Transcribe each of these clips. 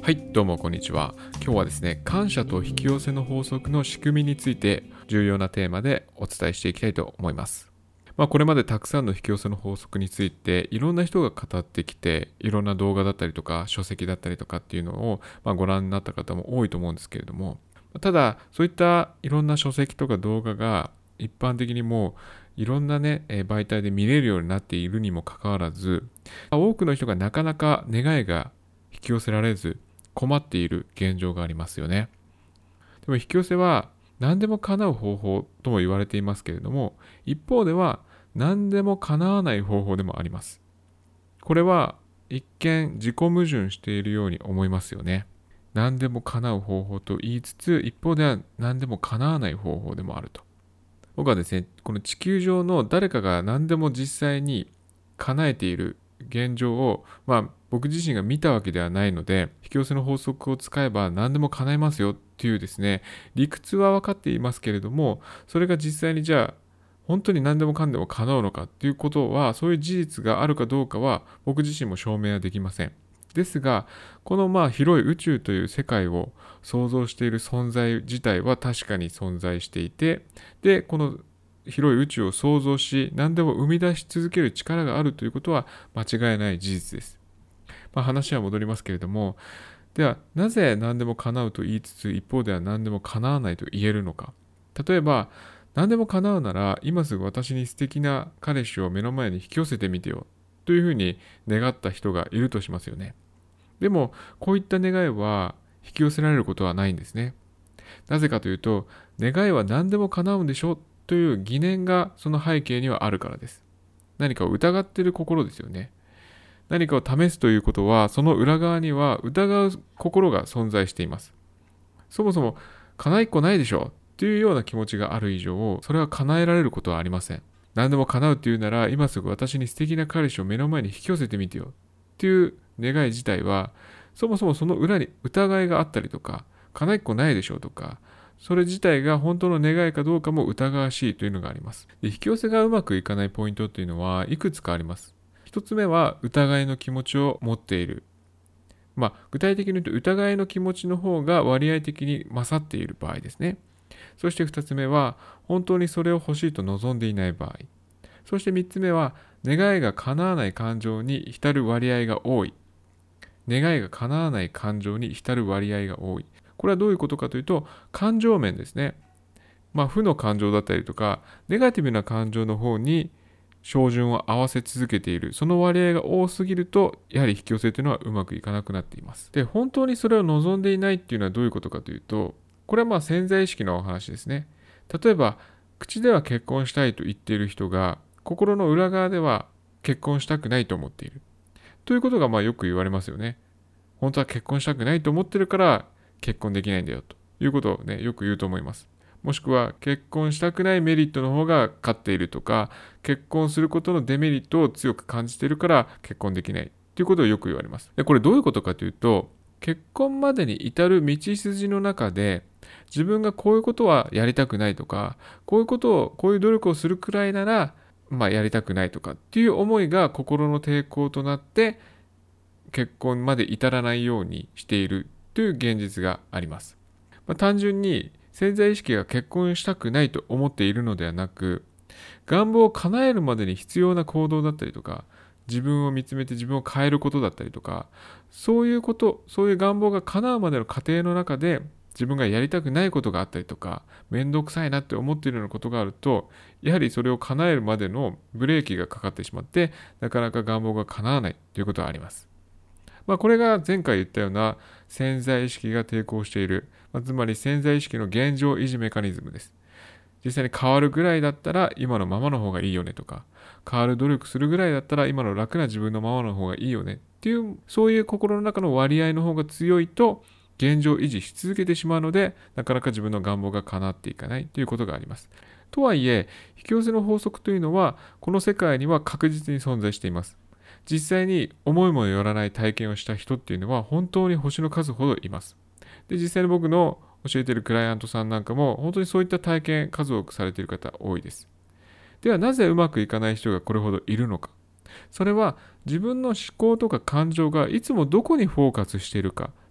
はい、どうもこんにちは。今日はですね、感謝と引き寄せの法則の仕組みについて重要なテーマでお伝えしていきたいと思います。これまでたくさんの引き寄せの法則についていろんな人が語ってきて、いろんな動画だったりとか書籍だったりとかっていうのをご覧になった方も多いと思うんですけれども、ただそういったいろんな書籍とか動画が一般的にもういろんなね、媒体で見れるようになっているにもかかわらず、多くの人がなかなか願いが引き寄せられず困っている現状がありますよね。でも引き寄せは何でも叶う方法とも言われていますけれども、一方では何でも叶わない方法でもあります。これは一見自己矛盾しているように思いますよね。何でも叶う方法と言いつつ、一方では何でも叶わない方法でもあると。僕はですね、この地球上の誰かが何でも実際に叶えている現状を、僕自身が見たわけではないので、引き寄せの法則を使えば何でも叶えますよっていうですね、理屈は分かっていますけれども、それが実際にじゃあ本当に何でもかんでも叶うのかっていうことは、そういう事実があるかどうかは僕自身も証明はできません。ですが、この広い宇宙という世界を想像している存在自体は確かに存在していて、で、この広い宇宙を想像し、何でも生み出し続ける力があるということは間違いない事実です。話は戻りますけれども、ではなぜ何でも叶うと言いつつ、一方では何でも叶わないと言えるのか。例えば、何でも叶うなら、今すぐ私に素敵な彼氏を目の前に引き寄せてみてよというふうに願った人がいるとしますよね。でも、こういった願いは引き寄せられることはないんですね。なぜかというと、願いは何でも叶うんでしょという疑念がその背景にはあるからです。何かを疑っている心ですよね。何かを試すということは、その裏側には疑う心が存在しています。そもそも叶いっこないでしょというような気持ちがある以上、それは叶えられることはありません。何でも叶うっていうなら、今すぐ私に素敵な彼氏を目の前に引き寄せてみてよっていう願い自体は、そもそもその裏に疑いがあったりとか、叶いっこないでしょとか、それ自体が本当の願いかどうかも疑わしいというのがあります。で、引き寄せがうまくいかないポイントっていうのはいくつかあります。一つ目は疑いの気持ちを持っている。具体的に言うと疑いの気持ちの方が割合的に勝っている場合ですね。そして2つ目は本当にそれを欲しいと望んでいない場合。そして3つ目は願いが叶わない感情に浸る割合が多い。願いが叶わない感情に浸る割合が多い。これはどういうことかというと、感情面ですね。負の感情だったりとか、ネガティブな感情の方に照準を合わせ続けている。その割合が多すぎると、やはり引き寄せというのはうまくいかなくなっています。で、本当にそれを望んでいないっていうのはどういうことかというと、これは潜在意識のお話ですね。例えば、口では結婚したいと言っている人が、心の裏側では結婚したくないと思っている。ということがよく言われますよね。本当は結婚したくないと思ってるから結婚できないんだよということをね、よく言うと思います。もしくは結婚したくないメリットの方が勝っているとか、結婚することのデメリットを強く感じているから結婚できないということをよく言われます。で、これどういうことかというと、結婚までに至る道筋の中で、自分がこういうことはやりたくないとか、こういう努力をするくらいなら、やりたくないとかっていう思いが心の抵抗となって結婚まで至らないようにしているという現実があります。単純に潜在意識が結婚したくないと思っているのではなく、願望を叶えるまでに必要な行動だったりとか、自分を見つめて自分を変えることだったりとか、そういう願望が叶うまでの過程の中で、自分がやりたくないことがあったりとか、めんどくさいなって思っているようなことがあると、やはりそれを叶えるまでのブレーキがかかってしまって、なかなか願望が叶わないということがあります。これが前回言ったような潜在意識が抵抗している、つまり潜在意識の現状維持メカニズムです。実際に変わるぐらいだったら今のままの方がいいよねとか、変わる努力するぐらいだったら今の楽な自分のままの方がいいよねっていう、そういう心の中の割合の方が強いと現状維持し続けてしまうので、なかなか自分の願望が叶っていかないということがあります。とはいえ、引き寄せの法則というのはこの世界には確実に存在しています。実際に思いもよらない体験をした人っていうのは本当に星の数ほどいます。で、実際に僕の教えているクライアントさんなんかも本当にそういった体験数多くされている方多いです。ではなぜうまくいかない人がこれほどいるのか。それは自分の思考とか感情がいつもどこにフォーカスしているか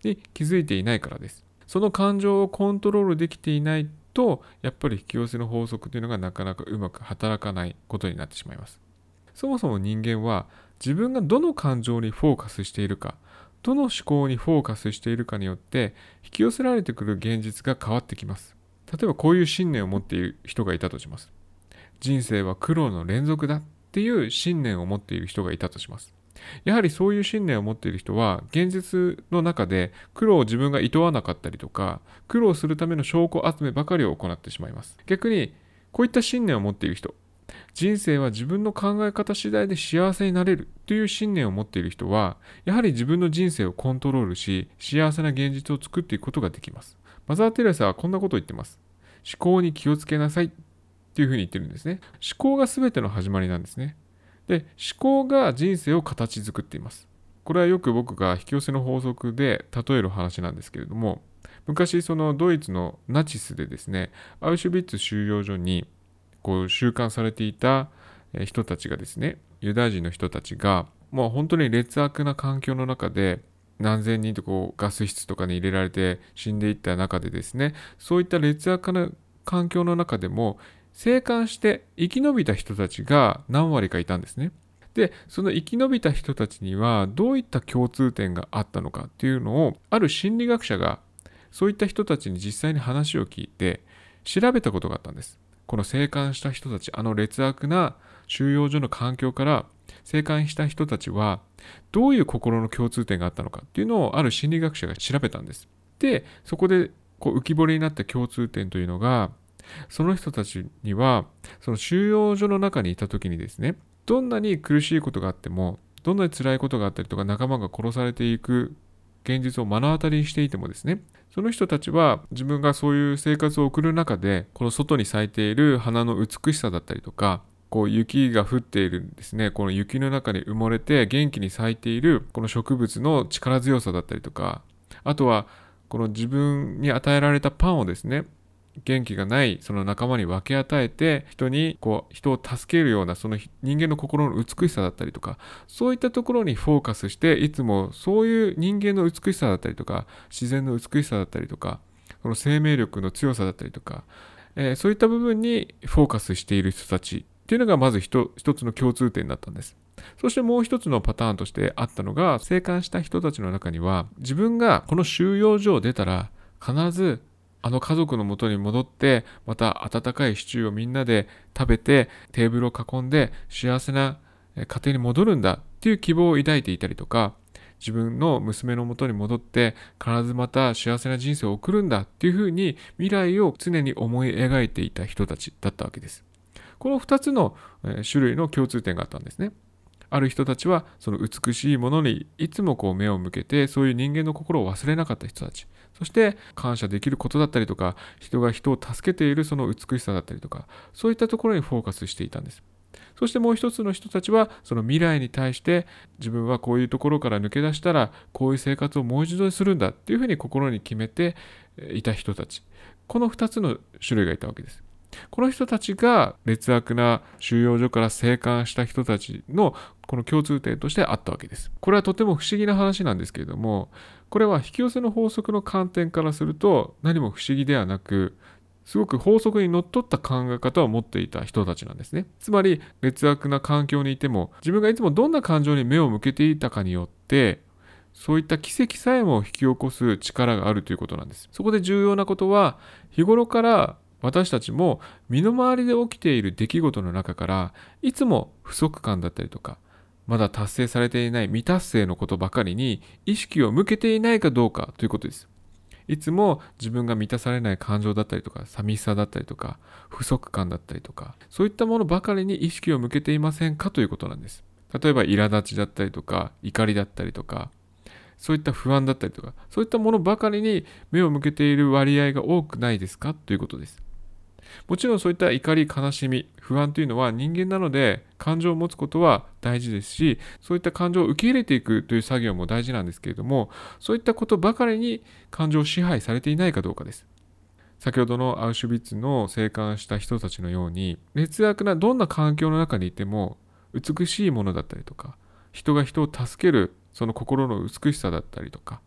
に気づいていないからです。その感情をコントロールできていないと、やっぱり引き寄せの法則というのがなかなかうまく働かないことになってしまいます。そもそも人間は自分がどの感情にフォーカスしているか、どの思考にフォーカスしているかによって引き寄せられてくる現実が変わってきます。例えばこういう信念を持っている人がいたとします。人生は苦労の連続だっていう信念を持っている人がいたとします。やはりそういう信念を持っている人は現実の中で苦労を自分が厭わなかったりとか、苦労するための証拠集めばかりを行ってしまいます。逆にこういった信念を持っている人、人生は自分の考え方次第で幸せになれるという信念を持っている人は、やはり自分の人生をコントロールし、幸せな現実を作っていくことができます。マザー・テレサはこんなことを言っています。思考に気をつけなさいっていうふうに言ってるんですね。思考が全ての始まりなんですね。で、思考が人生を形作っています。これはよく僕が引き寄せの法則で例える話なんですけれども、昔そのドイツのナチスでですね、アウシュビッツ収容所に収監されていた人たちがですね、ユダヤ人の人たちがもう本当に劣悪な環境の中で何千人とガス室とかに入れられて死んでいった中でですね、そういった劣悪な環境の中でも生還して生き延びた人たちが何割かいたんですね。で、その生き延びた人たちにはどういった共通点があったのかっていうのを、ある心理学者がそういった人たちに実際に話を聞いて調べたことがあったんです。この生還した人たち、劣悪な収容所の環境から生還した人たちはどういう心の共通点があったのかっていうのをある心理学者が調べたんです。で、そこで浮き彫りになった共通点というのが、その人たちにはその収容所の中にいた時にですね、どんなに苦しいことがあっても、どんなに辛いことがあったりとか、仲間が殺されていく現実を目の当たりにしていてもですね、その人たちは自分がそういう生活を送る中で、この外に咲いている花の美しさだったりとか、雪が降っているんですね、この雪の中に埋もれて元気に咲いているこの植物の力強さだったりとか、あとはこの自分に与えられたパンをですね、元気がないその仲間に分け与えて人を助けるようなその人間の心の美しさだったりとか、そういったところにフォーカスして、いつもそういう人間の美しさだったりとか、自然の美しさだったりとか、この生命力の強さだったりとか、そういった部分にフォーカスしている人たちっていうのがまず一つの共通点だったんです。そしてもう一つのパターンとしてあったのが、生還した人たちの中には、自分がこの収容所を出たら必ず家族の元に戻って、また温かいシチューをみんなで食べて、テーブルを囲んで幸せな家庭に戻るんだっていう希望を抱いていたりとか、自分の娘の元に戻って必ずまた幸せな人生を送るんだっていうふうに未来を常に思い描いていた人たちだったわけです。この2つの種類の共通点があったんですね。ある人たちはその美しいものにいつも目を向けて、そういう人間の心を忘れなかった人たち、そして感謝できることだったりとか、人が人を助けているその美しさだったりとか、そういったところにフォーカスしていたんです。そしてもう一つの人たちは、その未来に対して自分はこういうところから抜け出したらこういう生活をもう一度するんだっていうふうに心に決めていた人たち、この2つの種類がいたわけです。この人たちが劣悪な収容所から生還した人たちのこの共通点としてあったわけです。これはとても不思議な話なんですけれども、これは引き寄せの法則の観点からすると何も不思議ではなく、すごく法則にのっとった考え方を持っていた人たちなんですね。つまり劣悪な環境にいても、自分がいつもどんな感情に目を向けていたかによって、そういった奇跡さえも引き起こす力があるということなんです。そこで重要なことは、日頃から私たちも身の回りで起きている出来事の中から、いつも不足感だったりとか、まだ達成されていない未達成のことばかりに意識を向けていないかどうかということです。いつも自分が満たされない感情だったりとか、寂しさだったりとか、不足感だったりとか、そういったものばかりに意識を向けていませんかということなんです。例えば苛立ちだったりとか、怒りだったりとか、そういった不安だったりとか、そういったものばかりに目を向けている割合が多くないですかということです。もちろんそういった怒り、悲しみ、不安というのは人間なので、感情を持つことは大事ですし、そういった感情を受け入れていくという作業も大事なんですけれども、そういったことばかりに感情を支配されていないかどうかです。先ほどのアウシュビッツの生還した人たちのように、劣悪などんな環境の中にいても、美しいものだったりとか、人が人を助けるその心の美しさだったりとか、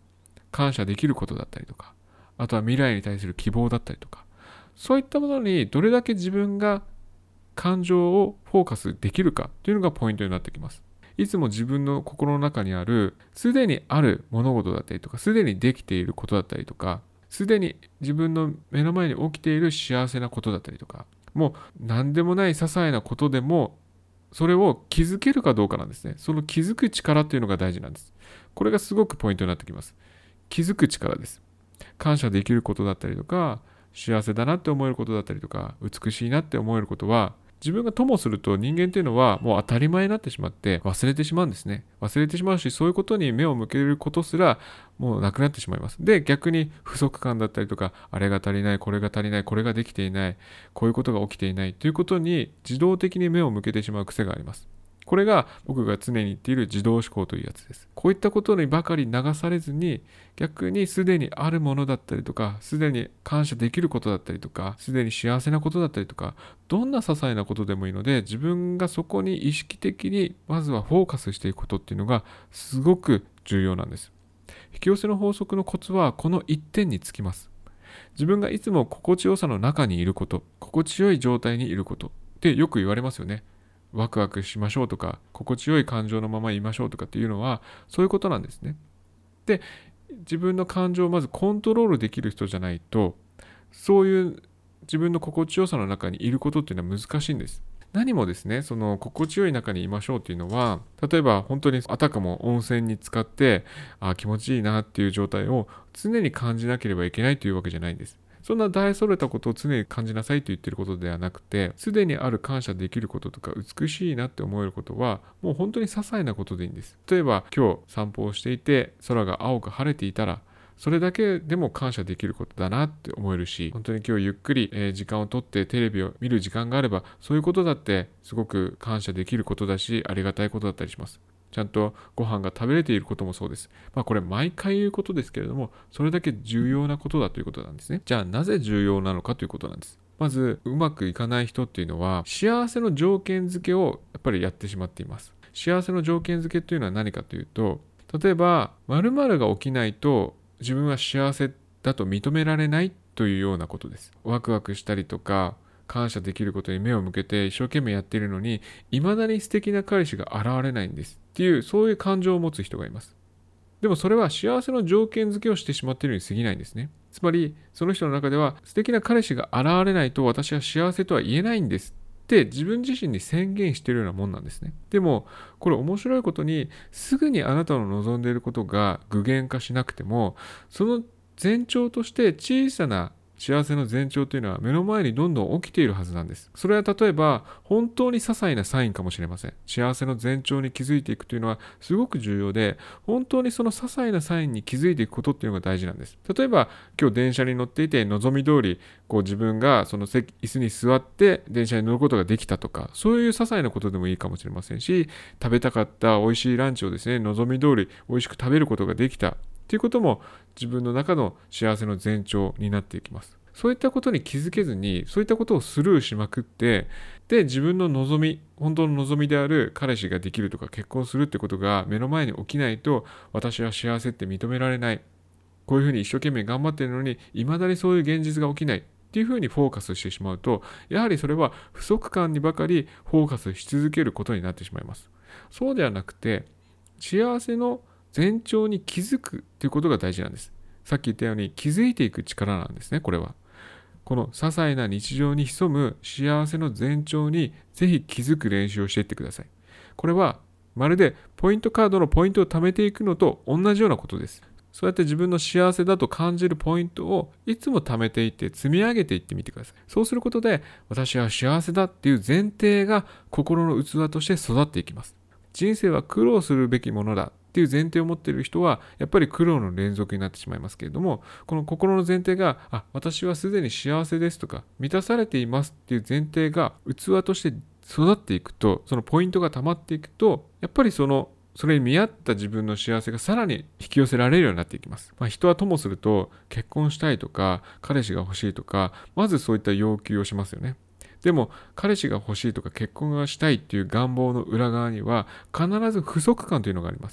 感謝できることだったりとか、あとは未来に対する希望だったりとか、そういったものにどれだけ自分が感情をフォーカスできるかというのがポイントになってきます。いつも自分の心の中にある、すでにある物事だったりとか、すでにできていることだったりとか、すでに自分の目の前に起きている幸せなことだったりとか、もう何でもない些細なことでも、それを気づけるかどうかなんですね。その気づく力というのが大事なんです。これがすごくポイントになってきます。気づく力です。感謝できることだったりとか、幸せだなって思えることだったりとか、美しいなって思えることは、自分がともすると人間っていうのはもう当たり前になってしまって忘れてしまうんですね。忘れてしまうし、そういうことに目を向けることすらもうなくなってしまいます。で、逆に不足感だったりとか、あれが足りない、これが足りない、これができていない、こういうことが起きていないということに自動的に目を向けてしまう癖があります。これが僕が常に言っている自動思考というやつです。こういったことにばかり流されずに、逆にすでにあるものだったりとか、すでに感謝できることだったりとか、すでに幸せなことだったりとか、どんな些細なことでもいいので、自分がそこに意識的にまずはフォーカスしていくことっていうのがすごく重要なんです。引き寄せの法則のコツはこの一点につきます。自分がいつも心地よさの中にいること、心地よい状態にいることってよく言われますよね。ワクワクしましょうとか、心地よい感情のままいましょうとかっていうのは、そういうことなんですね。で、自分の感情をまずコントロールできる人じゃないと、そういう自分の心地よさの中にいることっていうのは難しいんです。何もですね、その心地よい中にいましょうっていうのは、例えば本当にあたかも温泉に浸かって、気持ちいいなっていう状態を常に感じなければいけないというわけじゃないんです。そんな大それたことを常に感じなさいと言っていることではなくて、すでにある感謝できることとか美しいなって思えることは、もう本当に些細なことでいいんです。例えば今日散歩をしていて、空が青く晴れていたら、それだけでも感謝できることだなって思えるし、本当に今日ゆっくり時間をとってテレビを見る時間があれば、そういうことだってすごく感謝できることだし、ありがたいことだったりします。ちゃんとご飯が食べれていることもそうです。これ毎回言うことですけれども、それだけ重要なことだということなんですね。じゃあなぜ重要なのかということなんです。まず、うまくいかない人っていうのは、幸せの条件付けをやっぱりやってしまっています。幸せの条件付けというのは何かというと、例えば、〇〇が起きないと自分は幸せだと認められないというようなことです。ワクワクしたりとか、感謝できることに目を向けて一生懸命やっているのに、未だに素敵な彼氏が現れないんですっていう、そういう感情を持つ人がいます。でもそれは幸せの条件付けをしてしまっているに過ぎないんですね。つまり、その人の中では素敵な彼氏が現れないと私は幸せとは言えないんですって自分自身に宣言しているようなもんなんですね。でも、これ面白いことに、すぐにあなたの望んでいることが具現化しなくても、その前兆として小さな幸せの前兆というのは目の前にどんどん起きているはずなんです。それは例えば本当に些細なサインかもしれません。幸せの前兆に気づいていくというのはすごく重要で、本当にその些細なサインに気づいていくことっていうのが大事なんです。例えば今日電車に乗っていて望み通り自分がその椅子に座って電車に乗ることができたとか、そういう些細なことでもいいかもしれませんし、食べたかった美味しいランチをですね、望み通り美味しく食べることができたということも自分の中の幸せの前兆になっていきます。そういったことに気づけずに、そういったことをスルーしまくって、で、自分の望み、本当の望みである彼氏ができるとか結婚するってことが目の前に起きないと、私は幸せって認められない。こういうふうに一生懸命頑張っているのに、未だにそういう現実が起きない。っていうふうにフォーカスしてしまうと、やはりそれは不足感にばかりフォーカスし続けることになってしまいます。そうではなくて、幸せの前兆に気づくということが大事なんです。さっき言ったように気づいていく力なんですね、これは。この些細な日常に潜む幸せの前兆にぜひ気づく練習をしていってください。これはまるでポイントカードのポイントを貯めていくのと同じようなことです。そうやって自分の幸せだと感じるポイントをいつも貯めていって積み上げていってみてください。そうすることで私は幸せだっていう前提が心の器として育っていきます。人生は苦労するべきものだっていう前提を持っている人はやっぱり苦労の連続になってしまいますけれども、この心の前提が私はすでに幸せですとか満たされていますっていう前提が器として育っていくと、そのポイントが溜まっていくと、やっぱりそれに見合った自分の幸せがさらに引き寄せられるようになっていきます。人はともすると結婚したいとか彼氏が欲しいとか、まずそういった要求をしますよね。でも彼氏が欲しいとか結婚がしたいっていう願望の裏側には必ず不足感というのがあります。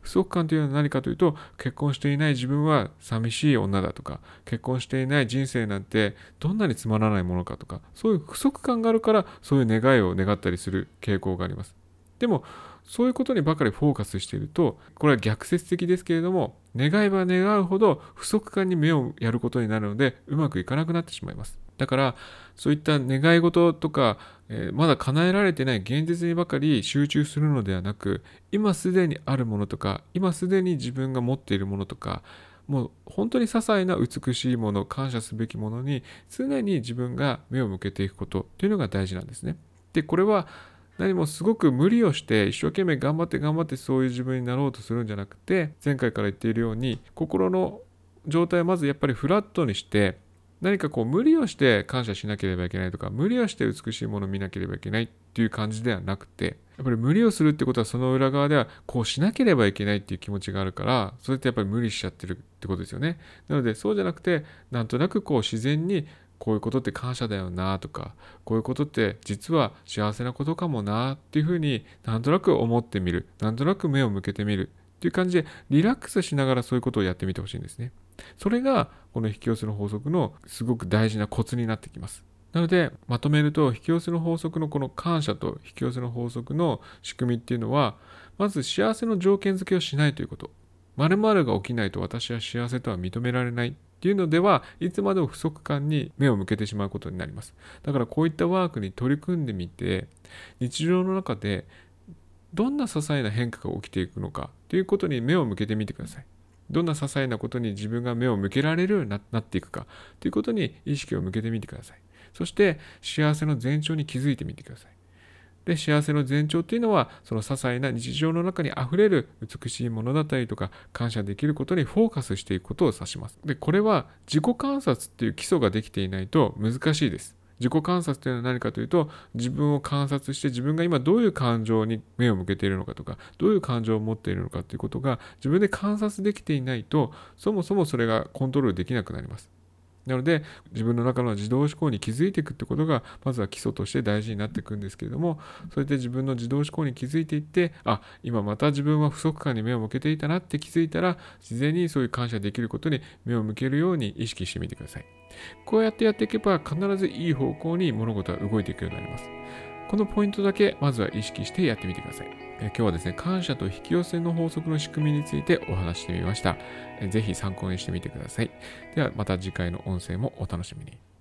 不足感というのは何かというと、結婚していない自分は寂しい女だとか、結婚していない人生なんてどんなにつまらないものかとか、そういう不足感があるからそういう願いを願ったりする傾向があります。でもそういうことにばかりフォーカスしていると、これは逆説的ですけれども、願えば願うほど不足感に目をやることになるので、うまくいかなくなってしまいます。だからそういった願い事とか、まだ叶えられてない現実にばかり集中するのではなく、今すでにあるものとか、今すでに自分が持っているものとか、もう本当に些細な美しいもの、感謝すべきものに常に自分が目を向けていくことっていうのが大事なんですね。で、これは何もすごく無理をして一生懸命頑張ってそういう自分になろうとするんじゃなくて、前回から言っているように心の状態をまずやっぱりフラットにして、何か無理をして感謝しなければいけないとか、無理をして美しいものを見なければいけないっていう感じではなくて、やっぱり無理をするってことはその裏側ではこうしなければいけないっていう気持ちがあるから、それってやっぱり無理しちゃってるってことですよね。なのでそうじゃなくて、なんとなく自然にこういうことって感謝だよなとか、こういうことって実は幸せなことかもなっていうふうになんとなく思ってみる、なんとなく目を向けてみるっていう感じでリラックスしながらそういうことをやってみてほしいんですね。それがこの引き寄せの法則のすごく大事なコツになってきます。なのでまとめると、引き寄せの法則のこの感謝と引き寄せの法則の仕組みっていうのは、まず幸せの条件付けをしないということ。〇〇が起きないと私は幸せとは認められないっていうのでは、いつまでも不足感に目を向けてしまうことになります。だからこういったワークに取り組んでみて、日常の中でどんな些細な変化が起きていくのかということに目を向けてみてください。どんな些細なことに自分が目を向けられるようになっていくかということに意識を向けてみてください。そして幸せの前兆に気づいてみてください。で、幸せの前兆っていうのは、その些細な日常の中にあふれる美しいものだったりとか、感謝できることにフォーカスしていくことを指します。で、これは自己観察っていう基礎ができていないと難しいです。自己観察というのは何かというと、自分を観察して自分が今どういう感情に目を向けているのかとか、どういう感情を持っているのかということが自分で観察できていないと、そもそもそれがコントロールできなくなります。なので自分の中の自動思考に気づいていくってことがまずは基礎として大事になっていくんですけれども、それで自分の自動思考に気づいていって、今また自分は不足感に目を向けていたなって気づいたら、自然にそういう感謝できることに目を向けるように意識してみてください。こうやってやっていけば必ずいい方向に物事は動いていくようになります。このポイントだけまずは意識してやってみてください。今日はですね、感謝と引き寄せの法則の仕組みについてお話してみました。ぜひ参考にしてみてください。ではまた次回の音声もお楽しみに。